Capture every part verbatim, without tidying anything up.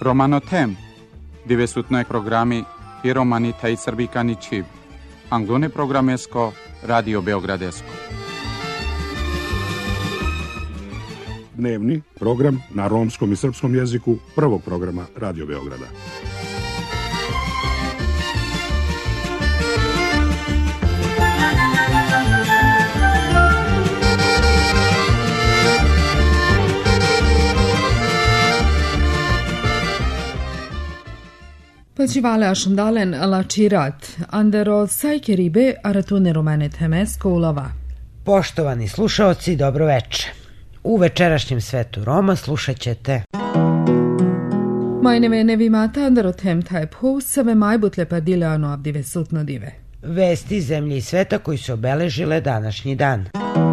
Romanotem, divesutnoj programi i romani taj srbikani čib. Anglone programesko, Radio Beogradesko. Dnevni program na romskom i srpskom jeziku prvog programa Radio Beograda. Počivale ašandalen lačirat, andero sajke ribe aratune romane temesko ulova. Poštovani slušaoci, dobro veče. U večerašnjem svetu Roma slušat ćete Majneve nevimata andero tem taj pus save majbutle padile ano abdive sutno dive. Vesti zemlje i sveta koji su obeležile današnji dan.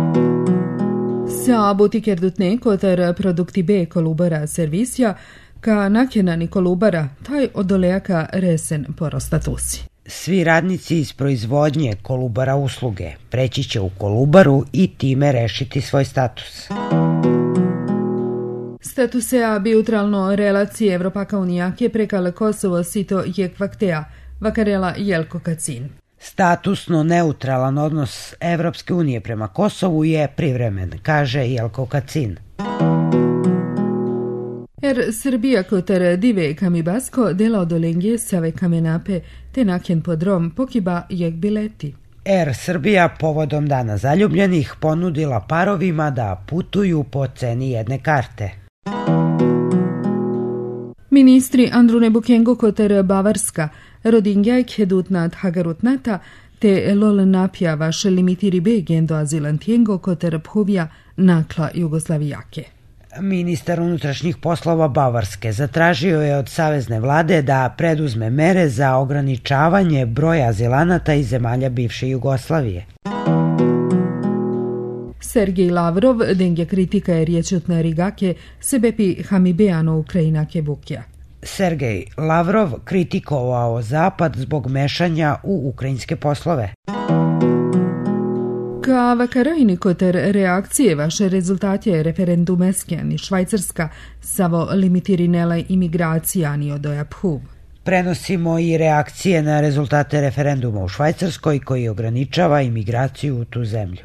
Sa butikerdutne kotar produkti B kolubara servisija ka nakjenani kolubara, taj odolejaka resen porostatusi. Svi radnici iz proizvodnje kolubara usluge preći će u kolubaru i time rešiti svoj status. Statusea biutralno relacije Evropaka unijake prekale Kosovo sito jekvaktea, vakarela Jelko Kacin. Statusno neutralan odnos Evropske unije prema Kosovu je privremen, kaže Jelko Kacin. Er Srbija kotar dive kamibasko dela odolengje save kamenape te nakjen podrom pokiba jek bileti. Er Srbija povodom Dana zaljubljenih ponudila parovima da putuju po ceni jedne karte. Ministri Andrune Bukengo kotar Bavarska, Rodingjajk hedutnat hagarutnata te lol napja vaš limitiri be gendo azilantijengo kotar Phuvja nakla Jugoslavijake. Ministar unutrašnjih poslova Bavarske zatražio je od savezne vlade da preduzme mere za ograničavanje broja azilanata iz zemalja bivše Jugoslavije. Sergej Lavrov denje kritika je riječutna rigake sebepi hamibeano Ukrajinake bukja. Sergej Lavrov kritikovao Zapad zbog mešanja u ukrajinske poslove. Ka vakarajni kotar reakcije vaše rezultatje referendumeske ani Švajcarska savo limitirinela imigracija ani odoja Phuv. Prenosimo i reakcije na rezultate referenduma u Švajcarskoj koji ograničava imigraciju u tu zemlju.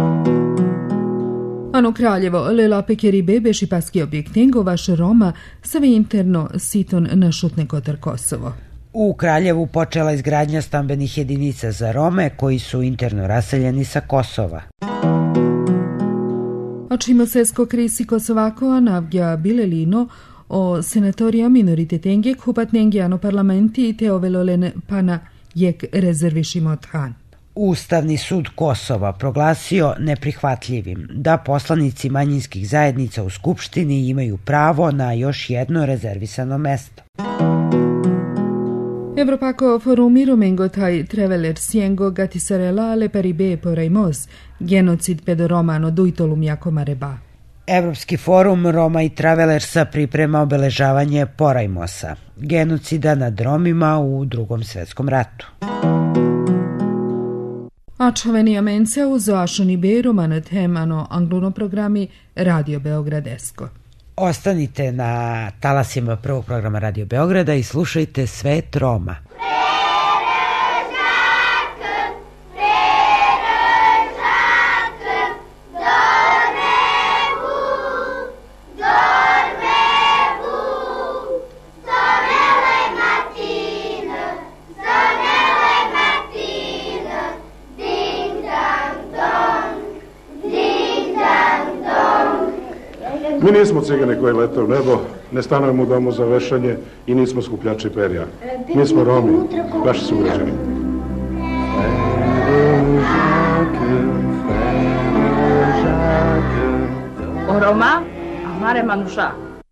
Ano Kraljevo lela pekeri bebe šipaski objektengo vaš Roma save interno siton na šutne kotar Kosovo. U Kraljevu počela izgradnja stambenih jedinica za Rome koji su interno raseljeni sa Kosova. Očimo sesko krisi Kosovako navgja bilelino o senatorija minoritetenge kupatnenge ano parlamenti te ovelolen pana jek rezervišimo than. Ustavni sud Kosova proglasio neprihvatljivim da poslanici manjinskih zajednica u Skupštini imaju pravo na još jedno rezervisano mesto. Evropako forumi romengo taj treveler siengo gatisarela le peribe porajmos, genocid pedoromano dujtolum jako mareba. Evropski forum Roma i Travelersa priprema obeležavanje Porajmosa, genocida nad Romima u Drugom svetskom ratu. A čoveni amence uz ašoni be romano temano anglono programi Radio Beogradesko. Ostanite na talasima prvog programa Radio Beograda i slušajte Svet Roma. Mi nismo cigane koji lete u nebo, ne stanujemo u domu za vešanje i nismo skupljači perja. Mi smo Romi, vaši sugrađani. O Roma, amare manuša.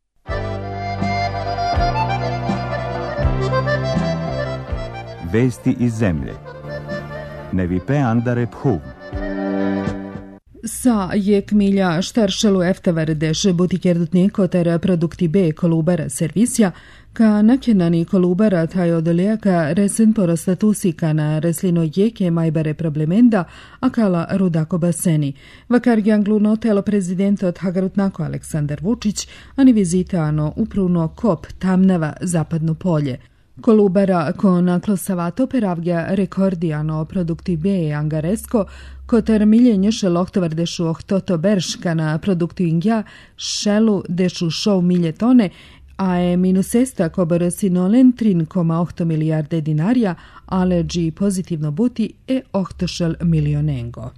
Vesti iz zemlje. Nevipe andare Phuv. Sa jek milja štaršelu eftavardeš butikerdutne kotar produkti B kolubara servisja, Ka nakenani kolubara taj odolejaka resen porostatusi kana reslino jeke majbare problemenda, a kala rudako baseni. Vakar Angluno telo prezidento od Hagarutnako Aleksandar Vučić, ani vizitano upruno kop tamnava zapadno polje. Kolubara con klosavato per avgia rekordiano produkti be angaresko, kotar miljenje šeloktovar dešu ohtoto berška na produktu ingja, šelu dešu šou milje tone, a je minusesta kobar sinolen tri zarez osam milijarde dinarja, ale dži pozitivno buti e ohtošel milionengo.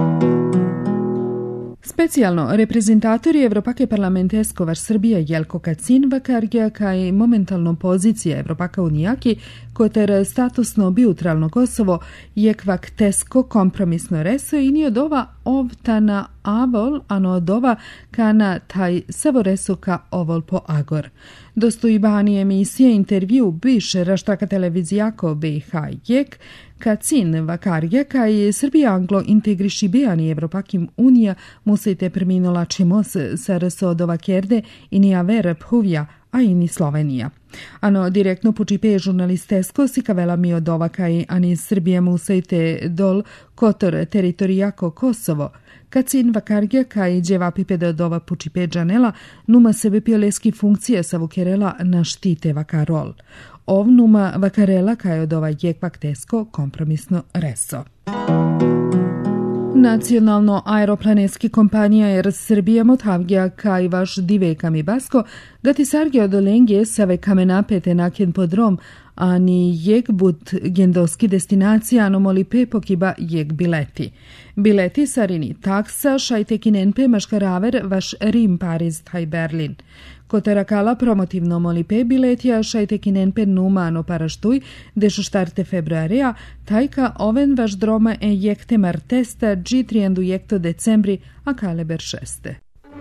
Specijalno, reprezentatori Evropake parlamentesko vaš Srbija Jelko Kacin vakargija kaj momentalno pozicija Evropaka unijaki koter statusno biutralno Kosovo je kvak tesko kompromisno reso i ni od ova ovtana avol, ano od ova kana taj savoreso ka ovol po agor. Dostojbani emisije intervju biše raštaka televizijako B H jek, Kacin vakarja kaj Srbija anglo integriši bejani Evropakim unija musite preminola čimos sarasodova kerde i ni aver phuvja, a i ni Slovenija. Ano direktno pučipe žurnalistesko si kavela mi od ova kaj ani Srbija musite dol kotor teritorijako Kosovo. Kacin vakarja kaj dževapi pede od ova pučipe džanela numa sebe pioleski funkcije savukerela na štite vakarol. Ov numa vakarela kaj od ova jekvak tesko kompromisno reso. Nacionalno aeroplaneski kompanija Air Srbija motavgja kaj vaš divekami basko, gati sargja od Olengje save kamenapete naken podrom, ani jek bud gendoski destinacija anomoli pe pokiba jek bileti. Bileti sarini taksa šajtekinenpe maškaraver vaš Rim, Pariz, taj Berlin. Kotarakala promotivno molipe biletja šajtekinenpe numano paraštuj, dešu štarte februarija, tajka oven vaš droma e jekte martesta dži triendu jekto decembri, a kaleber šeste.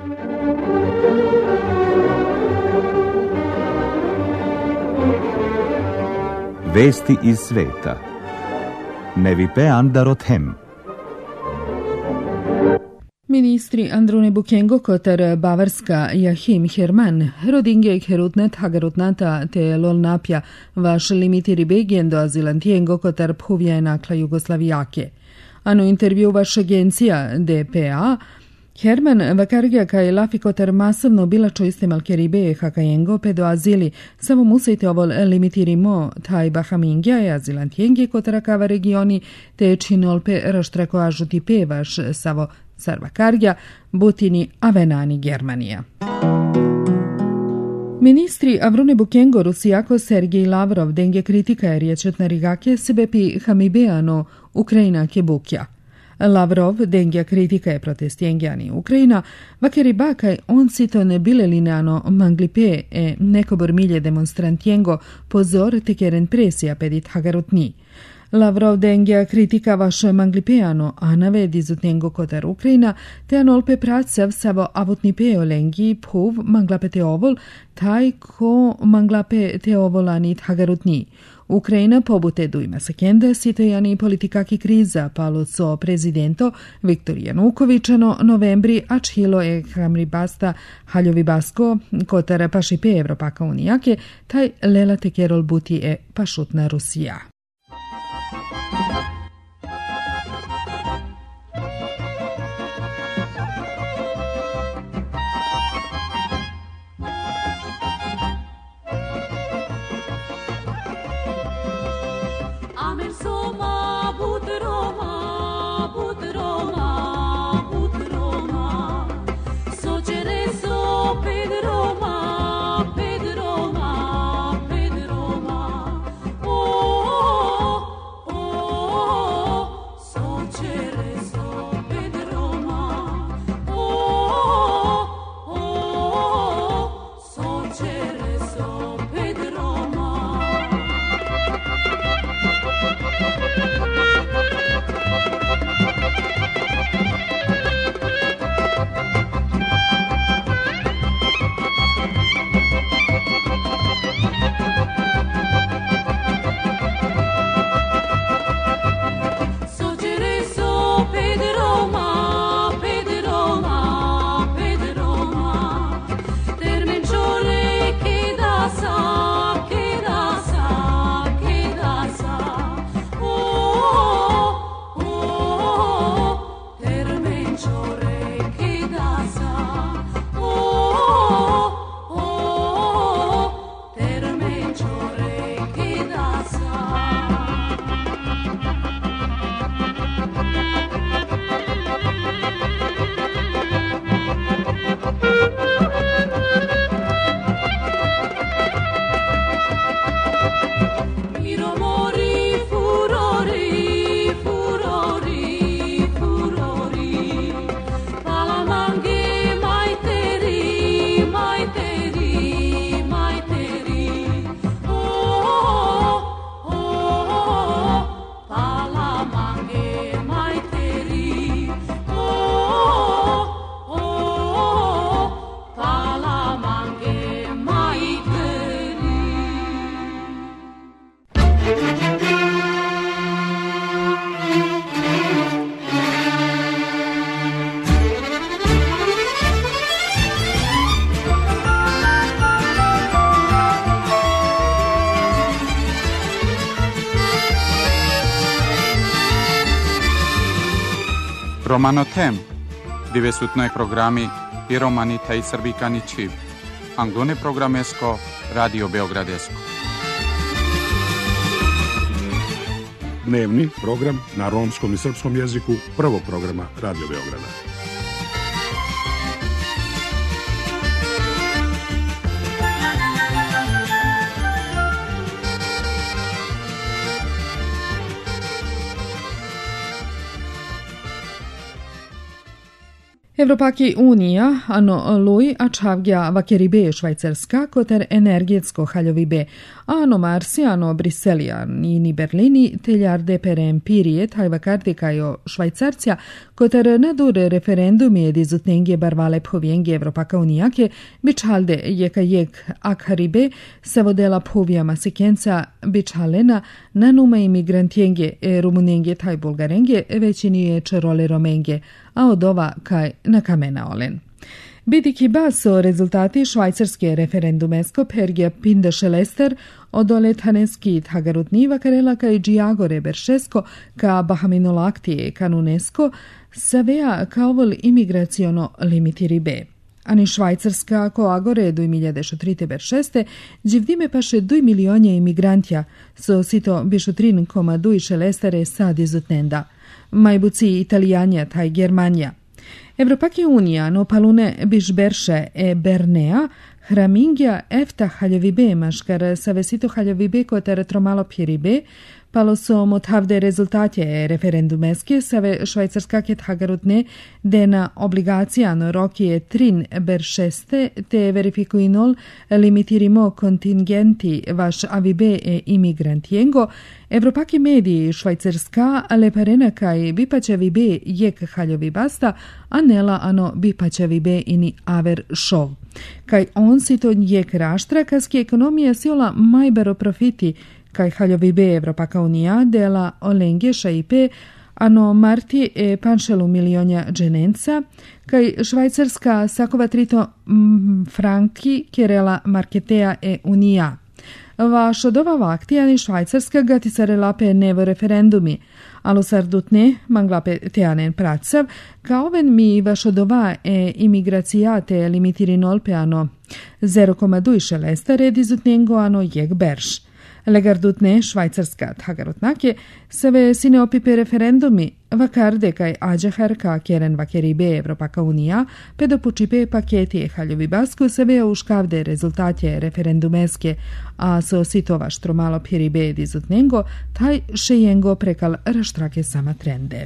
Vesti iz sveta. Nevipe Andarot hem. Ministri Andrune Bukengo kotar Bavarska Jahim Herman, rodinge herutnet Hagarutnata te lolnapja vaš limitiri begendo azilantiengo kotar phuvja nakla Jugoslavijake. Ano intervju vaš agencija D P A, Herman vakargja kaj lafi kotar masovno bilačo istemal keribe hakajengo pedo azili, samo musite ovol limitirimo taj bahamingja e azilantiengi kotarakava regioni te činolpe raštrako ažuti pevaš savo Sarvakargja, Butini, Avenani, Germanija. Ministri Avrune Bukengo, Rusijako, Sergej Lavrov, denge kritika je riječet na rigake sebe pi hamibeano Ukrajina kebukja. Lavrov, dengja kritika je protestjengjani Ukrajina, vakeri bakaj on sito ne bile lineano manglipe e nekobor milje demonstrantjengo pozor te keren presija pedit Hagarutni. Lavrov dengja kritika vaše manglipeano, a navedi zutnjengo kotar Ukrajina, te anolpe pracav savo avutni peolengi phuv manglape te ovol, taj ko manglape te ovolanit Hagarutni. Ukrajina pobute dujma sekenda sitojani politikaki kriza palo so prezidento Viktor Janukovičano novembri ač hilo e hamri basta haljovi basko kotar pašipe Evropaka unijake, taj lela te kerol buti e pašutna Rusija. Oh Romano tem, dove sutno programi i romani taj srbikani čiv. Anglone programesko, Radio Beogradesko. Dnevni program na romskom i srpskom jeziku prvog programa Radio Beograda. Evropaki unija, ano lui ačavgja vakeribe švajcarska, koter energetsko haljovibe, ano Marsi, ano Briselija, ni Berlini, teljarde per empirije, taj vakarde kajo švajcarcija, koter nadur referendumi dizutnengje barvale phovjengje Evropaka unijake, bičhalde jeka jek akharibe, savodela phovja masikenca bičhalena, nanume imigrantjengje rumunengje taj bulgarengje, većinije čerole romengje, a od ova kaj na kamena olen. Bidiki baso rezultati švajcarske referendumesko pergja pinda šelester odole taneski tagarutni vakarela kaj džiagore beršesko ka bahaminolaktije kanunesko savea kaovol imigraciono limitiribe. Ani švajcarska ko agore du milijade šutrite beršeste dživdime paše du milionje imigrantja so sito bišutrin koma du šelestere sad izutnenda. Majbuci Italijanja taj Germanja. Evropaki unija no palune bišberše e Bernea, hramingja efta haljovibe maškar savesito haljovibe kotar tromalo pjeribe, palo so motavde rezultatje referendumeske save švajcarska ket hagarutne dena obligacijan rokije trin beršeste te verifikuinol limitirimo kontingenti vaš avibe e imigrantjengo, Evropaki mediji švajcarska leparena kaj bipačevibe jek haljovi basta, a nela ano bipačevibe ini aver šov. Kaj on si to jek raštra, kaski ekonomija siola majbero profiti, kaj haljovibe Evropaka unija dela olengje šaipe, ano marti e panšelu milionja dženenca, kaj švajcarska sakova trito mm, franki kerela marketea e unija. Vaš od ova vakti ani švajcarska gatisare lape nevo referendumi, alo sardutne manglape teanen pracav, kao ven mi vaš od ova e imigracijate limitirinol pe ano zero koma dva šelesta redizutnengo ano jek berš. Legardutne švajcarska tagarutnake save sine opipe referendumi vakarde kaj ađahar ka keren vakeribe Evropaka unija pedopučipe paketi haljovi basku save uškavde rezultatje referendumeske, a so sitova štromalo pjeribe dizutnengo taj šejengo prekal raštrake sama trende.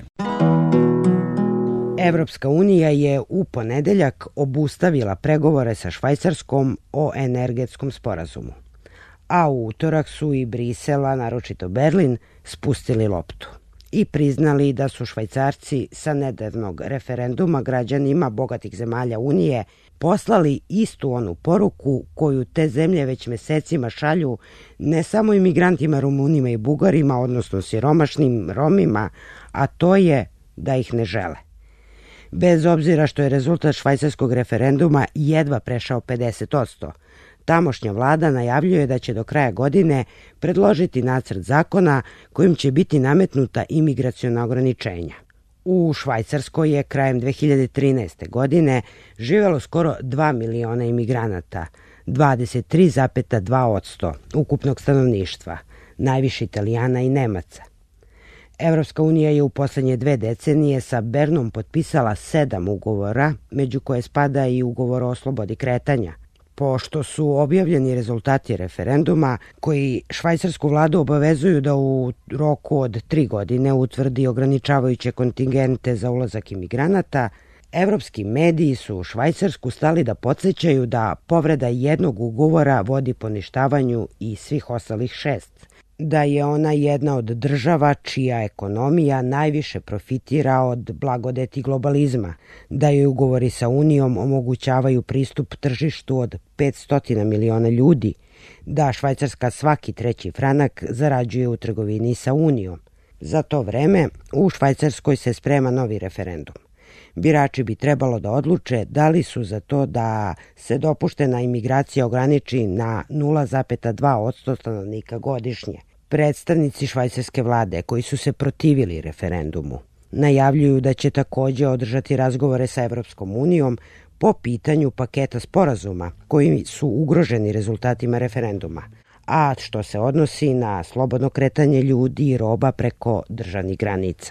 Evropska unija je u ponedeljak obustavila pregovore sa Švajcarskom o energetskom sporazumu, a u utorak su i Brisela, naročito Berlin, spustili loptu i priznali da su Švajcarci sa nedavnog referenduma građanima bogatih zemalja Unije poslali istu onu poruku koju te zemlje već mesecima šalju ne samo imigrantima Rumunima i Bugarima, odnosno siromašnim Romima, a to je da ih ne žele. Bez obzira što je rezultat švajcarskog referenduma jedva prešao pedeset posto, tamošnja vlada najavljuje da će do kraja godine predložiti nacrt zakona kojim će biti nametnuta imigraciona ograničenja. U Švajcarskoj je krajem dve hiljade trinaeste. godine živelo skoro dva miliona imigranata, dvadeset tri zarez dva posto ukupnog stanovništva, najviše Italijana i Nemaca. Evropska unija je u poslednje dve decenije sa Bernom potpisala sedam ugovora, među koje spada i ugovor o slobodi kretanja. Pošto su objavljeni rezultati referenduma koji švajcarsku vladu obavezuju da u roku od tri godine utvrdi ograničavajuće kontingente za ulazak imigranata, evropski mediji su u Švajcarsku stali da podsjećaju da povreda jednog ugovora vodi poništavanju i svih ostalih šest, da je ona jedna od država čija ekonomija najviše profitira od blagodeti globalizma, da joj ugovori sa Unijom omogućavaju pristup tržištu od petsto miliona ljudi, da Švajcarska svaki treći franak zarađuje u trgovini sa Unijom. Za to vreme u Švajcarskoj se sprema novi referendum. Birači bi trebalo da odluče da li su za to da se dopuštena imigracija ograniči na nula zarez dva posto stanovnika godišnje. Predstavnici švajcarske vlade koji su se protivili referendumu Najavljuju da će takođe održati razgovore sa Evropskom unijom po pitanju paketa sporazuma koji su ugroženi rezultatima referenduma, a što se odnosi na slobodno kretanje ljudi i roba preko državnih granica.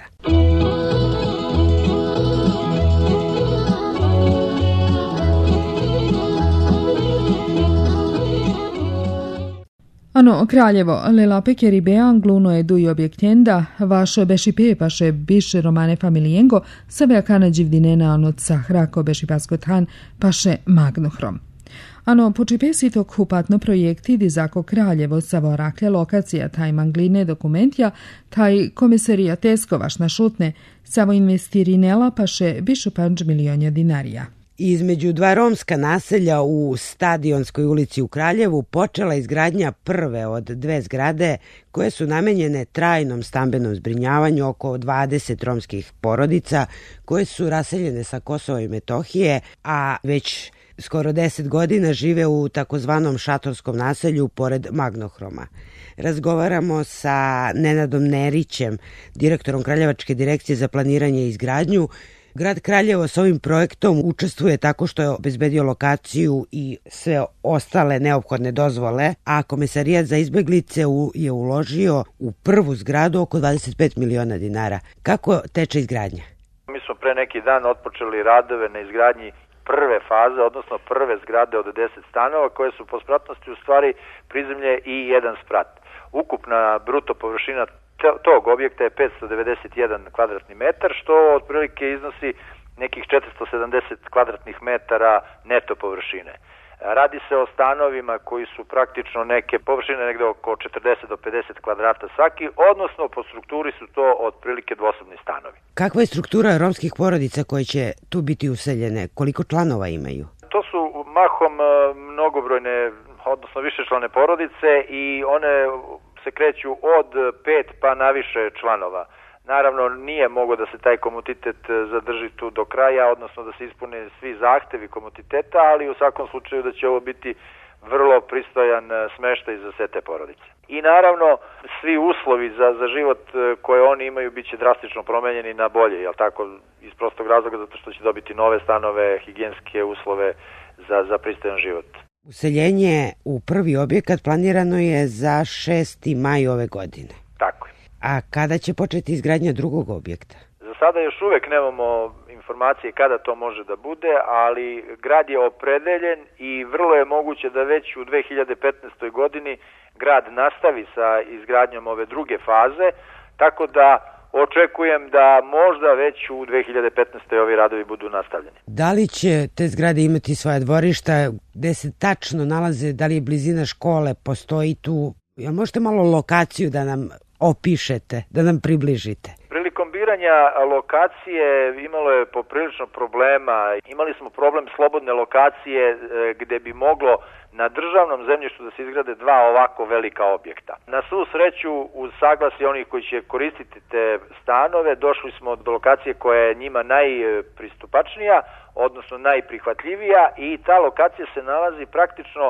Ano, Kraljevo, lelape keribean gluno je duj objektienda, vaše bešipe paše biše romane familijengo, savea kana dživdinena anot sahrako bešipaskothan paše magnohrom. Ano, počipesito kupatno projekti dizako Kraljevo savoraklja lokacija taj mangline dokumentja, taj komisarija teskovaš na šutne, savo investirinela paše bišu panč milionja dinarija. Između dva romska naselja u Stadionskoj ulici u Kraljevu počela izgradnja prve od dve zgrade koje su namenjene trajnom stambenom zbrinjavanju oko dvadeset romskih porodica koje su raseljene sa Kosova i Metohije, a već skoro deset godina žive u takozvanom šatorskom naselju pored Magnohroma. Razgovaramo sa Nenadom Nerićem, direktorom Kraljevačke direkcije za planiranje i izgradnju. Grad Kraljevo s ovim projektom učestvuje tako što je obezbedio lokaciju i sve ostale neophodne dozvole, a Komesarijat za izbeglice je uložio u prvu zgradu oko dvadeset pet miliona dinara. Kako teče izgradnja? Mi smo pre neki dan otpočeli radove na izgradnji prve faze, odnosno prve zgrade od deset stanova koje su po spratnosti u stvari prizemlje i jedan sprat. Ukupna bruto površina tog objekta je petsto devedeset jedan kvadratni metar, što otprilike iznosi nekih četiristo sedamdeset kvadratnih metara neto površine. Radi se o stanovima koji su praktično neke površine negde oko četrdeset do pedeset kvadrata svaki, odnosno po strukturi su to otprilike dvosobni stanovi. Kakva je struktura romskih porodica koje će tu biti useljene? Koliko članova imaju? To su mahom mnogobrojne, odnosno višečlane porodice i one se kreću od pet pa naviše članova. Naravno, nije mogo da se taj komutitet zadrži tu do kraja, odnosno da se ispune svi zahtevi komutiteta, ali u svakom slučaju da će ovo biti vrlo pristojan smeštaj za sve te porodice. I naravno, svi uslovi za, za život koje oni imaju bit će drastično promenjeni na bolje, jel tako, iz prostog razloga zato što će dobiti nove stanove, higijenske uslove za, za pristojan život. Useljenje u prvi objekat planirano je za šesti maj ove godine. Tako je. A kada će početi izgradnja drugog objekta? Za sada još uvek nemamo informacije kada to može da bude, ali grad je opredeljen i vrlo je moguće da već u dve hiljade petnaestoj godini grad nastavi sa izgradnjom ove druge faze, tako da očekujem da možda već u dve hiljade petnaestoj ovi radovi budu nastavljeni. Da li će te zgrade imati svoja dvorišta, gde se tačno nalaze, da li je blizina škole, postoji tu? Jel možete malo lokaciju da nam opišete, da nam približite? Prilikom biranja lokacije imalo je poprilično problema. Imali smo problem slobodne lokacije gde bi moglo na državnom zemljištu da se izgrade dva ovako velika objekta. Na svu sreću, uz saglasje onih koji će koristiti te stanove, došli smo do lokacije koja je njima najpristupačnija, odnosno najprihvatljivija, i ta lokacija se nalazi praktično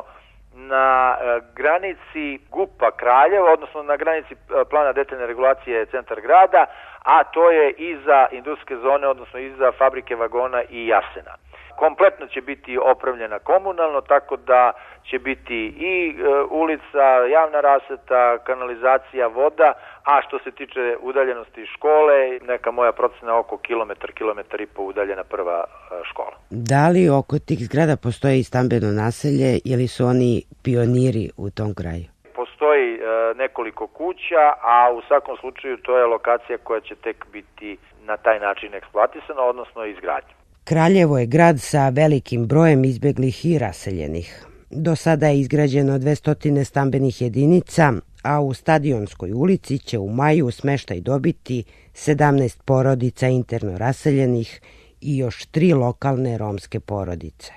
na granici G U P-a Kraljevo, odnosno na granici plana detaljne regulacije centar grada, a to je iza industrijske zone, odnosno iza fabrike vagona i Jasena. Kompletno će biti opremljena komunalno, tako da će biti i e, ulica, javna rasveta, kanalizacija, voda, a što se tiče udaljenosti škole, neka moja procena oko kilometar, kilometar i po udaljena prva e, škola. Da li oko tih zgrada postoji stambeno naselje ili su oni pioniri u tom kraju? Postoji e, nekoliko kuća, a u svakom slučaju to je lokacija koja će tek biti na taj način eksploatisana, odnosno izgrađena. Kraljevo je grad sa velikim brojem izbeglih i raseljenih. Do sada je izgrađeno dvesta stambenih jedinica, a u Stadionskoj ulici će u maju smeštaj dobiti sedamnaest porodica interno raseljenih i još tri lokalne romske porodice.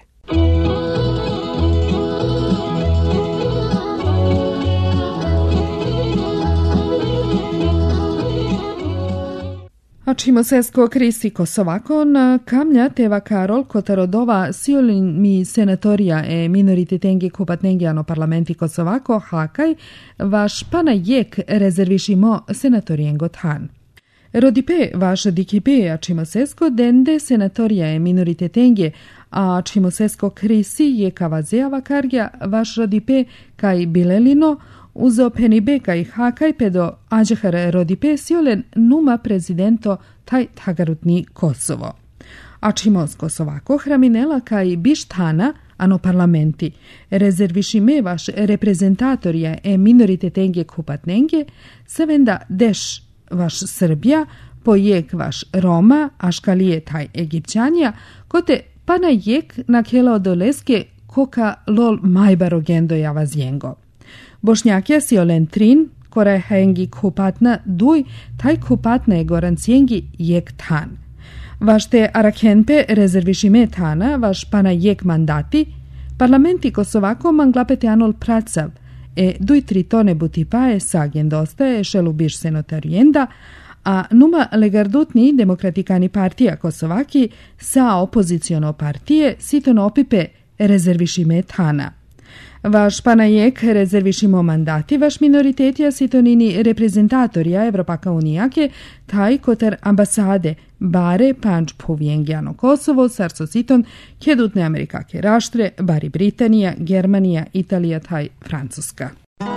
Ačimo sesko Kristi Kosovakon, kamlja teva Karol Kotarodova siolin mi senatorija e minorititengi kupatnengiano parlamenti Kosovako hakaj, vaš pana jek rezervišimo senatorijen Gothan. Rodipe vaše dikipe a čimosesko dende senatoria e minoritetenge a čimosesko krisi je kavazeava kargja vaš rodipe kaj bilelino uzo penibe kaj hakaj pedo ađehar rodipe siolen numa prezidento taj tagarutni Kosovo. A čimos Kosovako hraminela kaj bištana ano parlamenti rezervišime vaš reprezentatorija e minoritetenge kupatnenge se venda deš vaš Srbija, pojek vaš Roma, a škalije taj Egipćanija, kote pa na jek na kela doleske koka lol majbaro gendo javazjengo. Bošnjakja si olen trin, kore hengi kupatna duj, taj kupatna je gorancijengi jek tan. Vaš te arakenpe rezervišime tana, vaš pana jek mandati, parlamenti Kosovako manglapete anol pracav, e duj tri tone butipaje sagen dostaje šelu biš senotarijenda, a numa legardutni demokratikani partija Kosovaki sa opoziciono partije siton opipe rezervišime tana. Vaš panajek rezervišimo mandati, vaš minoritetija sitonini reprezentatorija Evropaka unijake, taj kotar ambasade bare panč povjengjano Kosovo, sarso siton kedutne Amerikake raštre, bari Britanija, Germanija, Italija, taj Francuska.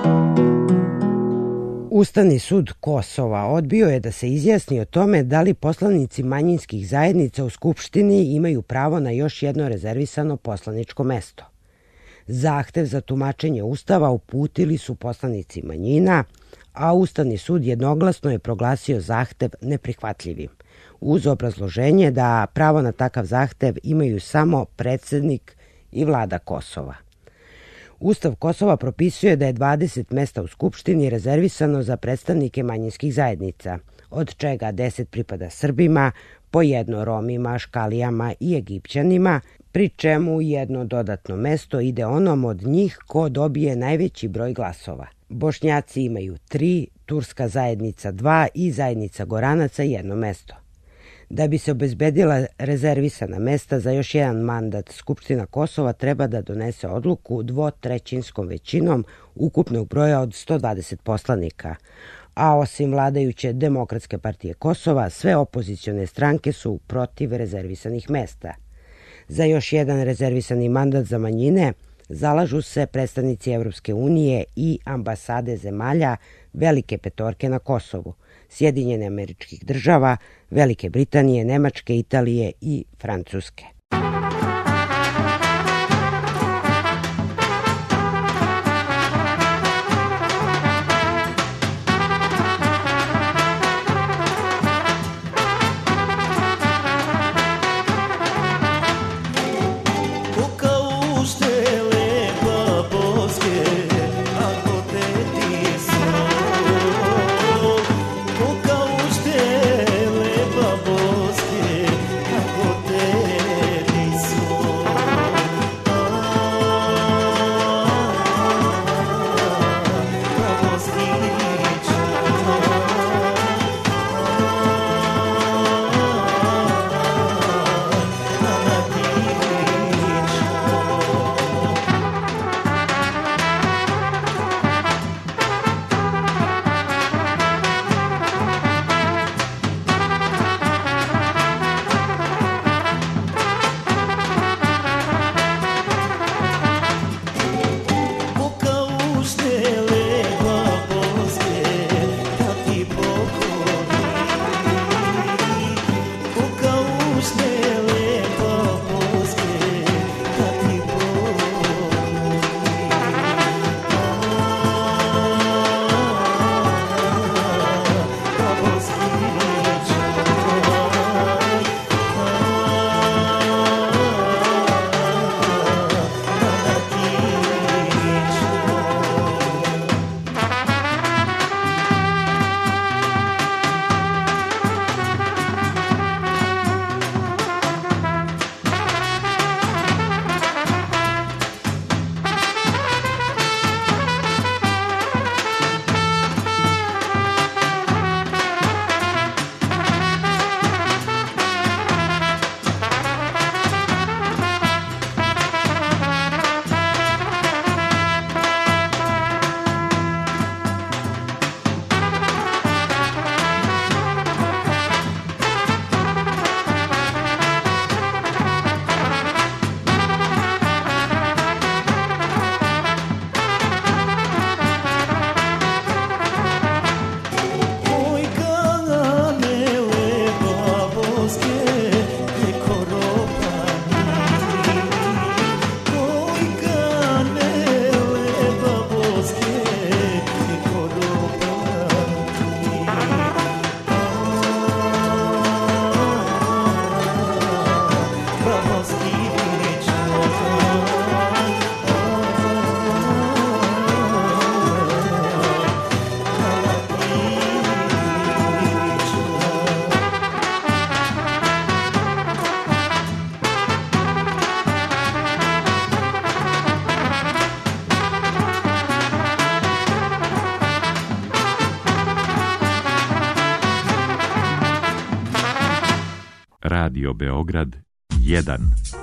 Ustavni sud Kosova odbio je da se izjasni o tome da li poslanici manjinskih zajednica u Skupštini imaju pravo na još jedno rezervisano poslaničko mesto. Zahtev za tumačenje Ustava uputili su poslanici manjina, a Ustavni sud jednoglasno je proglasio zahtev neprihvatljivim, uz obrazloženje da pravo na takav zahtev imaju samo predsjednik i vlada Kosova. Ustav Kosova propisuje da je dvadeset mesta u Skupštini rezervisano za predstavnike manjinskih zajednica, od čega deset pripada Srbima, po jedno Romima, Škalijama i Egipćanima, pri čemu jedno dodatno mesto ide onom od njih ko dobije najveći broj glasova. Bošnjaci imaju tri, turska zajednica dva i zajednica Goranaca jedno mesto. Da bi se obezbedila rezervisana mesta za još jedan mandat, Skupština Kosova treba da donese odluku dvotrećinskom većinom ukupnog broja od sto dvadeset poslanika, a osim vladajuće Demokratske partije Kosova, sve opozicione stranke su protiv rezervisanih mesta. Za još jedan rezervisani mandat za manjine zalažu se predstavnici Evropske unije i ambasade zemalja Velike petorke na Kosovu, Sjedinjene Američkih Država, Velike Britanije, Nemačke, Italije i Francuske. Boske, kako te Radio Beograd jedan.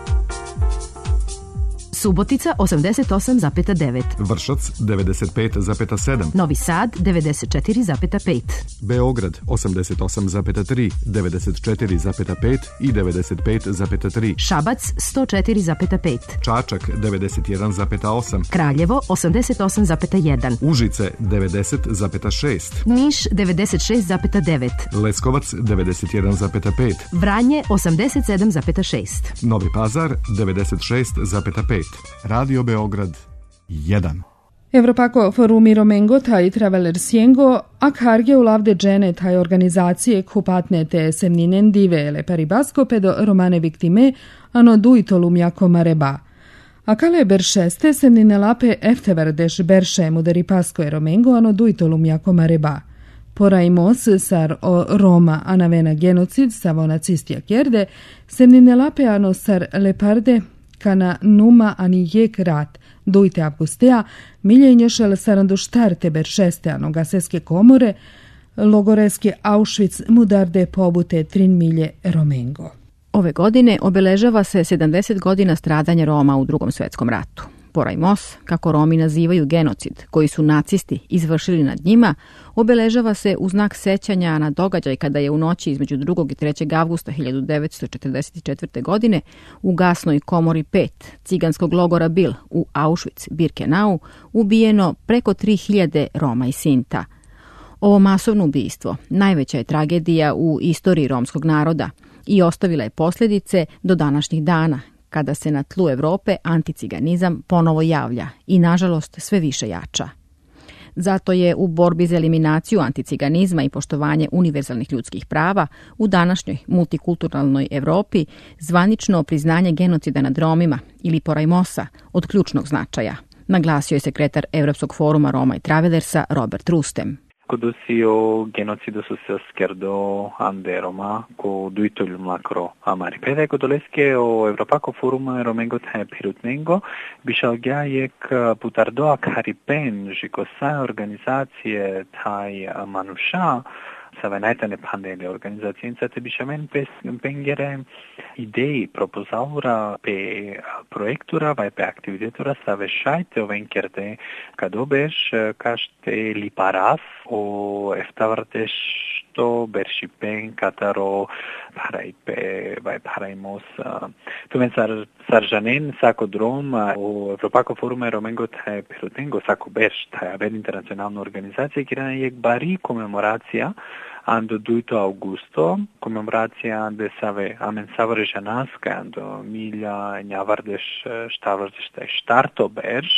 Subotica osamdeset osam zarez devet. Vršac devedeset pet zarez sedam. Novi Sad devedeset četiri zarez pet. Beograd osamdeset osam zarez tri, devedeset četiri zarez pet i devedeset pet zarez tri. Šabac sto četiri zarez pet. Čačak devedeset jedan zarez osam. Kraljevo osamdeset osam zarez jedan. Užice devedeset zarez šest. Niš devedeset šest zarez devet. Leskovac devedeset jedan zarez pet. Vranje osamdeset sedam zarez šest. Novi Pazar devedeset šest zarez pet. Radio Beograd jedan. Evropako forumi Romengo taj Traveler Siengo, a karge u lavde džene taj organizacije kupatne te semninen divele paribasco pedo romane viktime ano duitolum jako mareba. A kale beršeste semnine lape eftevardeš berše muderi pasko e Romengo ano duitolum jako mareba. Poraimos sar o Roma anavena genocid savo nacistija kjerde, semnine lape ano sar leparde kana numa ani jek rat, dujte avgustea, miljenješel saranduštarte beršeste ano gaseske komore, logoreske Auschwitz mudarde pobute trin milje Romengo. Ove godine obeležava se sedamdeset godina stradanja Roma u Drugom svjetskom ratu. Porajmos, kako Romi nazivaju genocid koji su nacisti izvršili nad njima, obeležava se u znak sećanja na događaj kada je u noći između drugog i trećeg avgusta hiljadu devetsto četrdeset četvrte. godine u gasnoj komori pet ciganskog logora Bil u Auschwitz-Birkenau ubijeno preko tri hiljade Roma i Sinta. Ovo masovno ubistvo najveća je tragedija u istoriji romskog naroda i ostavila je posljedice do današnjih dana, kada se na tlu Evrope anticiganizam ponovo javlja i, nažalost, sve više jača. Zato je u borbi za eliminaciju anticiganizma i poštovanje univerzalnih ljudskih prava u današnjoj multikulturalnoj Evropi zvanično priznanje genocida nad Romima ili Porajmosa od ključnog značaja, naglasio je sekretar Evropskog foruma Roma i Travelersa Robert Rustem. Codosi o genocido sus scherdo ande Roma, co duitolum lacro amari. Pede codoleske o Evropako forum Romengo te pirutmengo, bišalgja jek putardo ak haripen, žiko sa organizacije taj manuša, sa venajtane pandele organizacijenca te bišamen pengere ideji propozaura pe projektura vai pe aktivitetura sa vešajte ovenkerte kadobeš kašte liparas o eftavarteš to beršipen kataro paraipe vai paraimos tu ven sar sarjanen sako drom o Evropako forum Romengo te pirutengo sako beš ta avel internacionalna organizacija kirana jek bari komemoracija ando duito augusto, komemoracija de save amen savareja naska, ando milja njavardesh štavardesh taj štarto berš,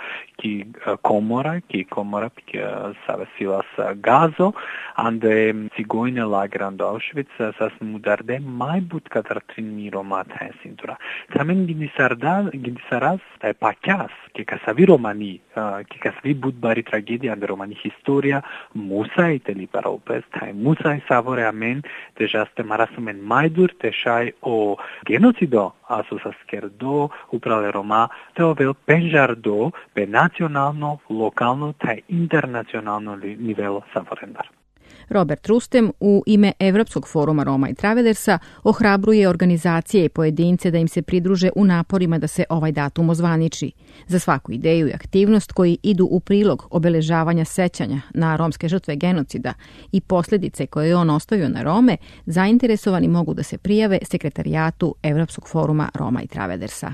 ki komora, ki komora, ki save silas gazo, ande cigojne lager ando Auschwitz, sas mudarde majbut katar trin miro mata sintura. Tamen gindisaraz taj pakjas, ki kasavi romani, ki kasavi budbari tragedija, ande romani historia, musa i teli paraupes, taj Musai savore amen te jaste marasumen majdur te šaj o genocido asusa skerdo uprale Roma te ovel penžardo pe nacionalno, lokalno te internacionalno nivelo savorendar. Robert Rustem u ime Evropskog foruma Roma i Travelersa ohrabruje organizacije i pojedince da im se pridruže u naporima da se ovaj datum ozvaniči. Za svaku ideju i aktivnost koji idu u prilog obeležavanja sećanja na romske žrtve genocida i posljedice koje je on ostavio na Rome, zainteresovani mogu da se prijave sekretarijatu Evropskog foruma Roma i Travelersa.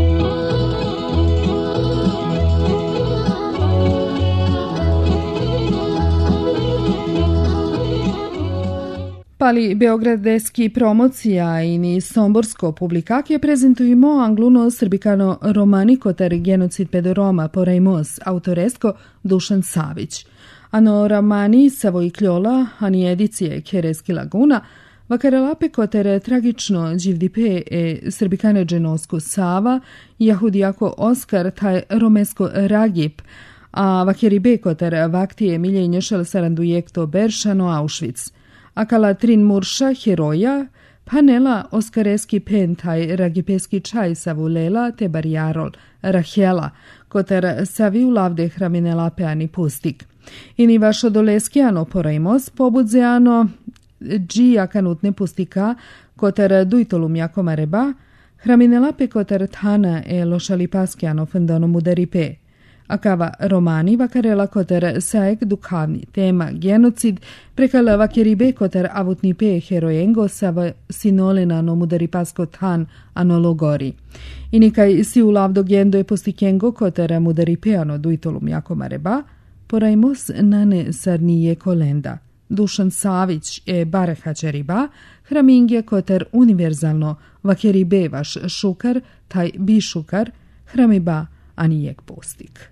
Pali beogradeski promocija i ni somborsko publikake prezentujemo angluno srbikano romaniko ter genocid pedo Roma porajmos autoresko Dušan Savić. Ano romani Savoj Kljola, ani edicije Kereski laguna, vakarelape koter tragično dživdipe e srbikane dženosko Sava, jahudijako Oskar taj romesko Ragip, a vakeribe koter vaktije miljenješal sarandujekto Beršano Auschwitz. Akala trin murša heroja, panela oskareski pentaj ragipeski čaj savulela te barjarol rahjela, koter savi ulavde hraminela peani pustik. Ini vašo doleskiano porajmos pobudzeano džija kanutne pustika, koter duitolum jakomareba, hraminelape koter thana e lošalipaskiano fendono muderipe. Akava romani vakarela koter saek dukhavni tema genocid prekala vakeribe koter avutnipe herojengo sava sinolena no muderipasko than anologori. Inikaj si ulavdo gendo e postikengo koter muderipeano duitolum jakomareba, porajmos nane sarnije kolenda. Dušan Savić e Barehačeriba, hramingje koter univerzalno vakeribe vaš šukar, taj bišukar, hramiba anijek postik.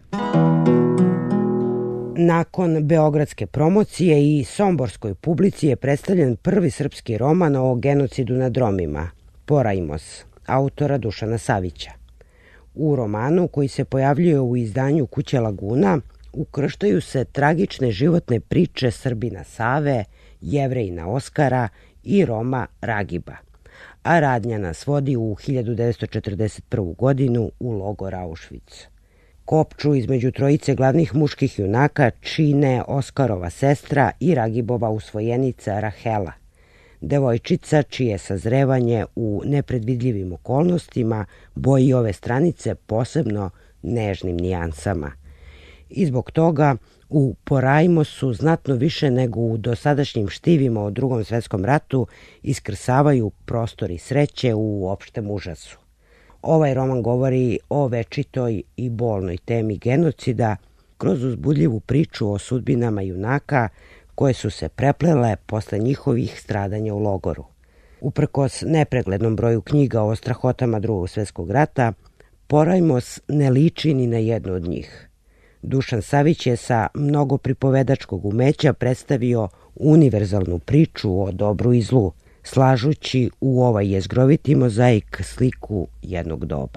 Nakon beogradske promocije i somborskoj publici je predstavljen prvi srpski roman o genocidu nad Romima, Porajmos, autora Dušana Savića. U romanu, koji se pojavljuje u izdanju Kuće Laguna, ukrštaju se tragične životne priče Srbina Save, Jevrejina Oskara i Roma Ragiba, a radnja nas vodi u hiljadu devetsto četrdeset prvu. godinu u logor Auschwitz. Kopču između trojice glavnih muških junaka čine Oskarova sestra i Ragibova usvojenica Rahela, devojčica čije sazrevanje u nepredvidljivim okolnostima boji ove stranice posebno nežnim nijansama. I zbog toga u Porajmosu znatno više nego u dosadašnjim štivima o Drugom svetskom ratu iskrsavaju prostori sreće u opštem užasu. Ovaj roman govori o večitoj i bolnoj temi genocida kroz uzbudljivu priču o sudbinama junaka koje su se preplele posle njihovih stradanja u logoru. Uprkos nepreglednom broju knjiga o strahotama Drugog svjetskog rata, Porajmos ne liči ni na jednu od njih. Dušan Savić je sa mnogo pripovedačkog umeća predstavio univerzalnu priču o dobru i zlu, slažući u ovaj jezgroviti mozaik sliku jednog doba.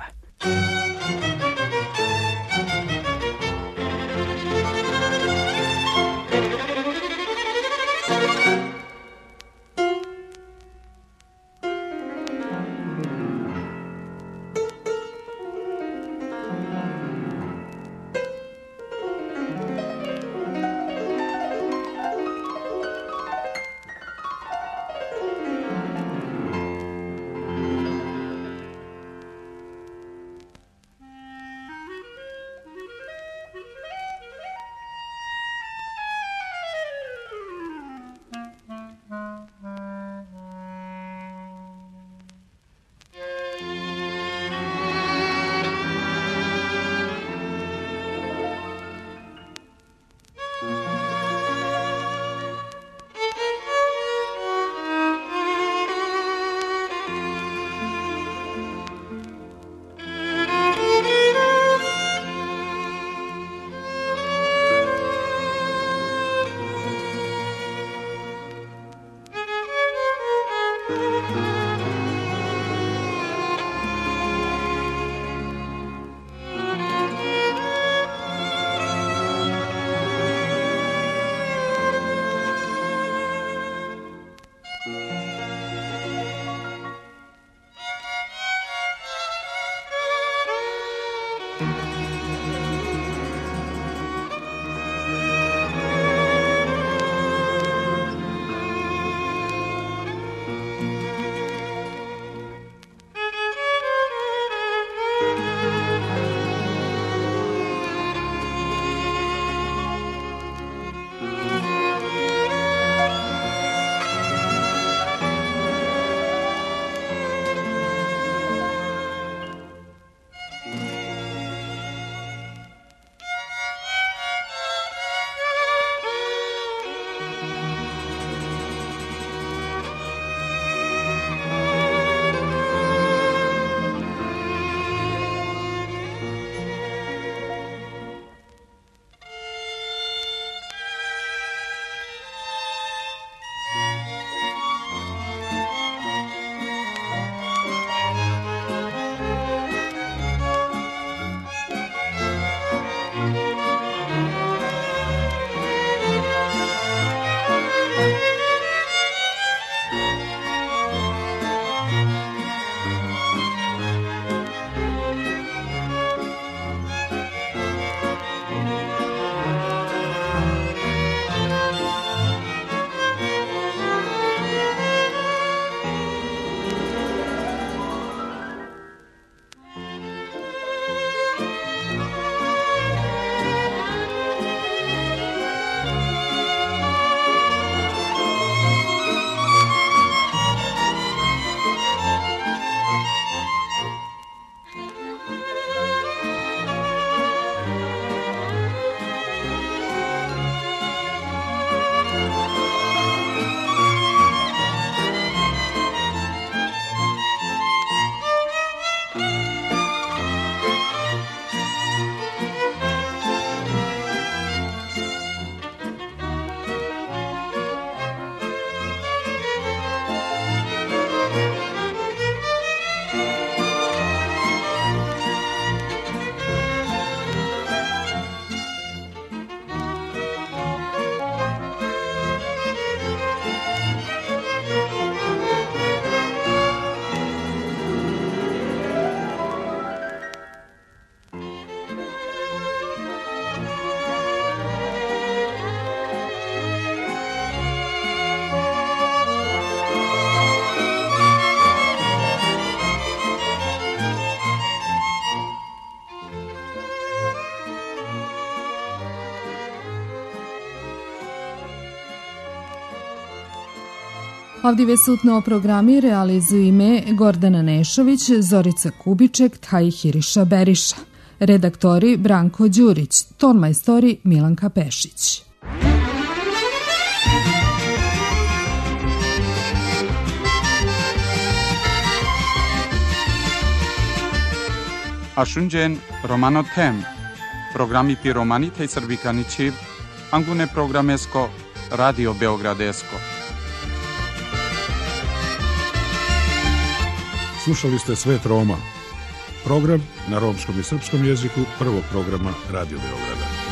Ovdje sutno programi realizuju ime Gordana Nešović, Zorica Kubiček, Tahiriša Beriša. Redaktori Branko Đurić, tonmajstori Milanka Pešić. Ashunjen Romano Tem, programi Piromani tej Srbikani Čiv, Angune programesko, Radio Beogradesko. Slušali ste Svet Roma, program na romskom i srpskom jeziku prvog programa Radio Beograda.